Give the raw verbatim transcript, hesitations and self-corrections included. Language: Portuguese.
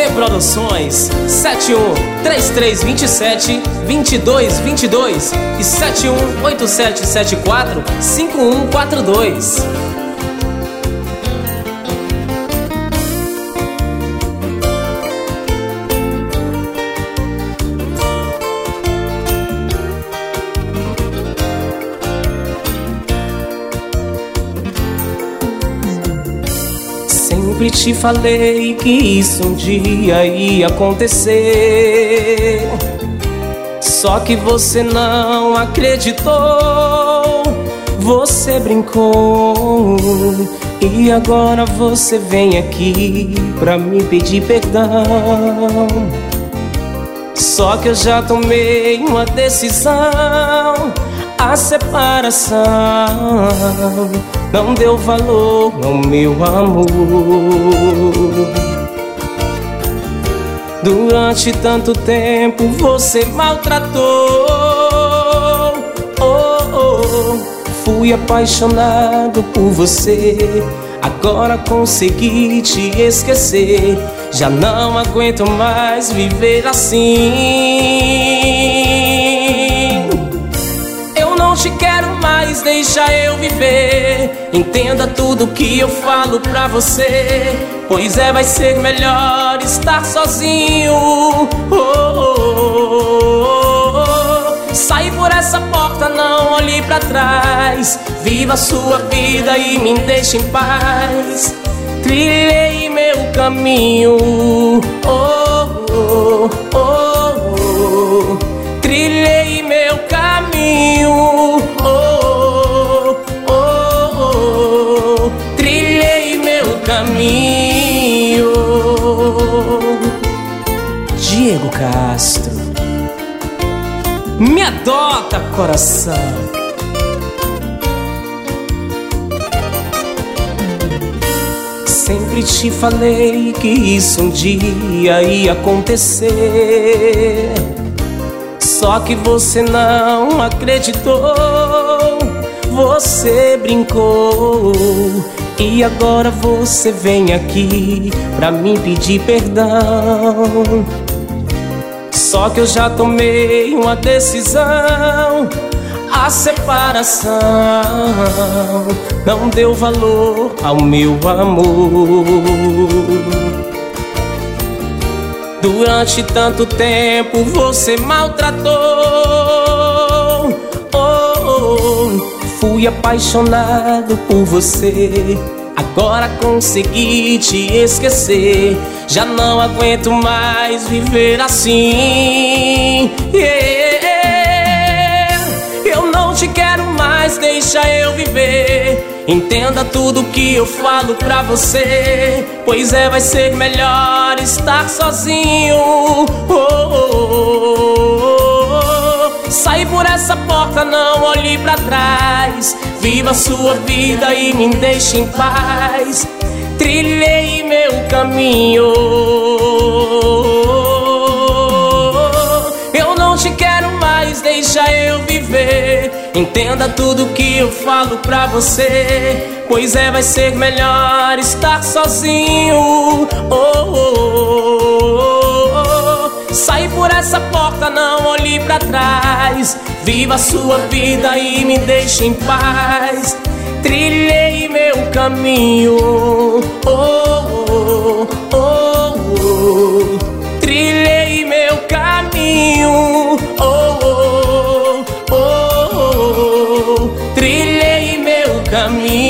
Produções sete um três três dois sete dois dois dois dois e sete um oito sete sete quatro cinco um quatro dois. Sempre te falei que isso um dia ia acontecer, só que você não acreditou. Você brincou e agora você vem aqui pra me pedir perdão. Só que eu já tomei uma decisão. A separação não deu valor ao meu amor. Durante tanto tempo você maltratou. Oh, oh, fui apaixonado por você. Agora consegui te esquecer. Já não aguento mais viver assim. Eu não te quero mais, deixa eu viver. Entenda tudo que eu falo pra você, pois é, vai ser melhor estar sozinho. Oh, oh, oh, oh. Sai por essa porta, não olhe pra trás. Viva a sua vida e me deixe em paz. Trilhei meu caminho. Oh, oh, oh, oh. Trilhei meu caminho. Oh, oh, oh, oh. Trilhei meu caminho. Diego Castro, me adota, coração. Sempre te falei que isso um dia ia acontecer, só que você não acreditou. Você brincou e agora você vem aqui pra me pedir perdão. Só que eu já tomei uma decisão. A separação não deu valor ao meu amor. Durante tanto tempo você maltratou. Oh, oh, fui apaixonado por você. Agora consegui te esquecer. Já não aguento mais viver assim. Yeah. Eu não te quero mais, deixa eu viver. Entenda tudo que eu falo pra você, pois é, vai ser melhor estar sozinho. Oh, oh, oh, oh. Sai por essa porta, não olhe pra trás. Viva a sua vida e me deixe em paz. Trilhei meu caminho. Eu não te quero mais, deixa eu viver. Entenda tudo que eu falo pra você, pois é, vai ser melhor estar sozinho. Oh, oh, oh, oh. Sai por essa porta, não olhe pra trás. Viva a sua vida e me deixe em paz. Trilhei meu caminho. Oh, oh, oh, oh. Trilhei meu caminho. Oh, oh, oh, oh. Trilhei meu caminho.